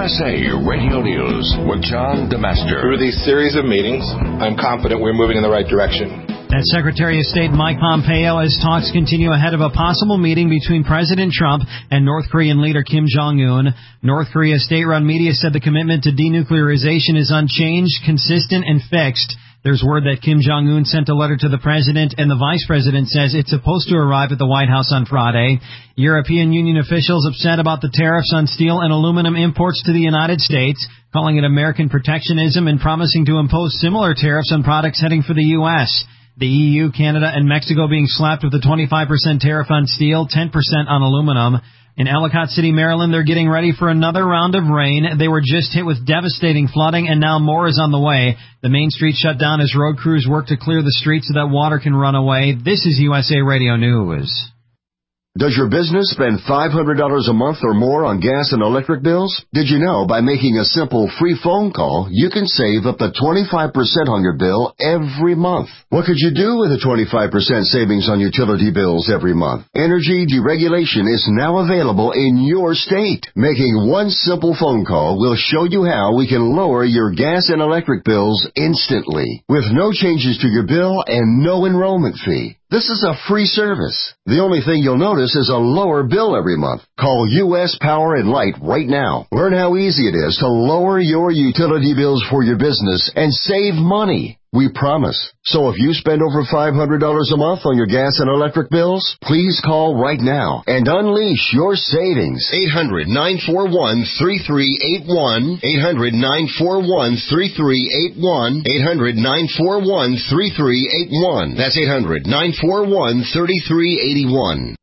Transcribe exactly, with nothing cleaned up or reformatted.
S A Radio News with John DeMaster. Through these series of meetings, I'm confident we're moving in the right direction. That's Secretary of State Mike Pompeo as talks continue ahead of a possible meeting between President Trump and North Korean leader Kim Jong-un. North Korea's state-run media said the commitment to denuclearization is unchanged, consistent, and fixed. There's word that Kim Jong-un sent a letter to the president, and the vice president says it's supposed to arrive at the White House on Friday. European Union officials upset about the tariffs on steel and aluminum imports to the United States, calling it American protectionism and promising to impose similar tariffs on products heading for the U S The E U, Canada, and Mexico being slapped with a twenty-five percent tariff on steel, ten percent on aluminum. In Ellicott City, Maryland, they're getting ready for another round of rain. They were just hit with devastating flooding, and now more is on the way. The main street shut down as road crews work to clear the streets so that water can run away. This is U S A Radio News. Does your business spend five hundred dollars a month or more on gas and electric bills? Did you know by making a simple free phone call, you can save up to twenty-five percent on your bill every month? What could you do with a twenty-five percent savings on utility bills every month? Energy deregulation is now available in your state. Making one simple phone call will show you how we can lower your gas and electric bills instantly, with no changes to your bill and no enrollment fee. This is a free service. The only thing you'll notice is a lower bill every month. Call U S Power and Light right now. Learn how easy it is to lower your utility bills for your business and save money. We promise. So if you spend over five hundred dollars a month on your gas and electric bills, please call right now and unleash your savings. eight hundred, nine four one, three three eight one. eight hundred, nine four one, three three eight one. eight hundred, nine four one, three three eight one. That's eight hundred, nine four one, three three eight one.